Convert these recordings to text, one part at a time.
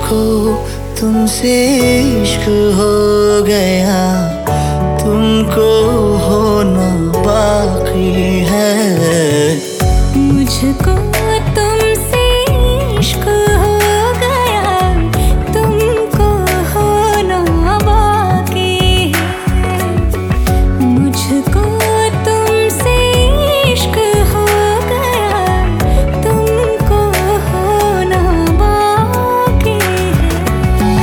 तुमको तुमसे इश्क हो गया, तुमको होना बाकी है। मुझको तुमसे इश्क हो गया, तुमको होना बाकी है। मुझको तुमसे इश्क हो गया, तुमको होना बाकी है।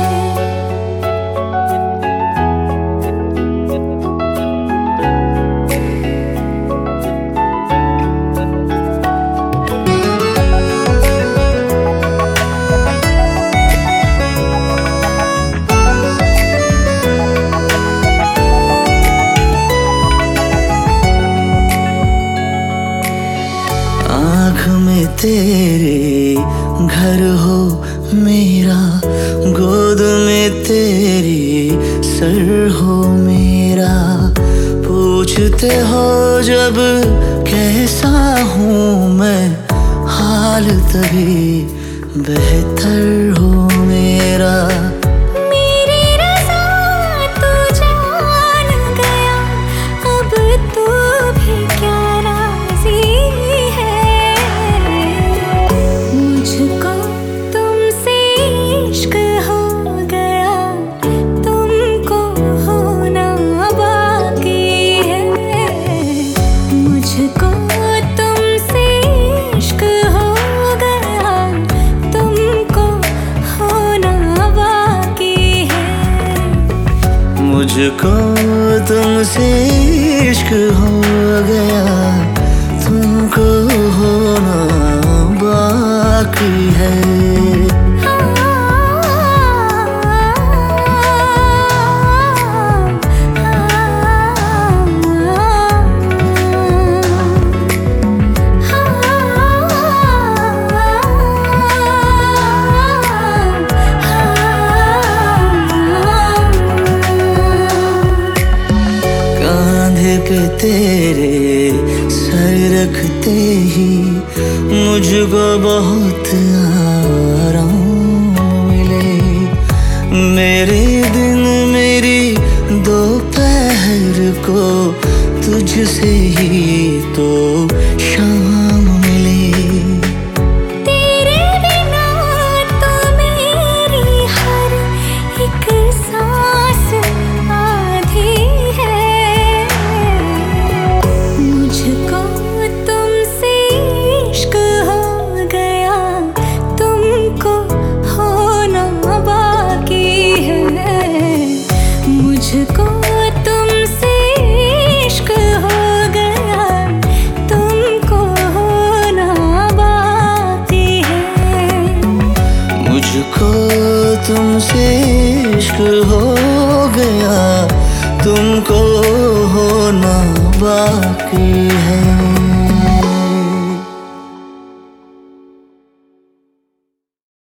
आँख में तेरे घर हो मेरा, गोद में तेरी सर हो मेरा। पूछते हो जब कैसा हूँ मैं, हाल तभी बेहतर हो मेरा। मेरी रज़ा तू जान गया, अब तू भी क्या राज़ी है। मुझको तुमसे इश्क हो गया, तुमको होना बाकी है। मुझको तुमसे इश्क हो गया, तुमको होना बाकी है। मुझको तुमसे इश्क हो गया, तुमको होना बाकी है। कांधे पे तेरे सर रखते ही मुझको बहुत आराम मिले। मेरे दिन मेरी दोपहर को तुझसे ही तो शाम मिले। तेरे बिना तो मेरी हर एक सांस आधी है। मुझको तुमसे इश्क हो गया, तुमको होना बाकी है। मुझको तुमसे इश्क हो गया, तुमको होना बाकी है। मुझको तुमसे इश्क हो गया, तुमको होना बाकी है।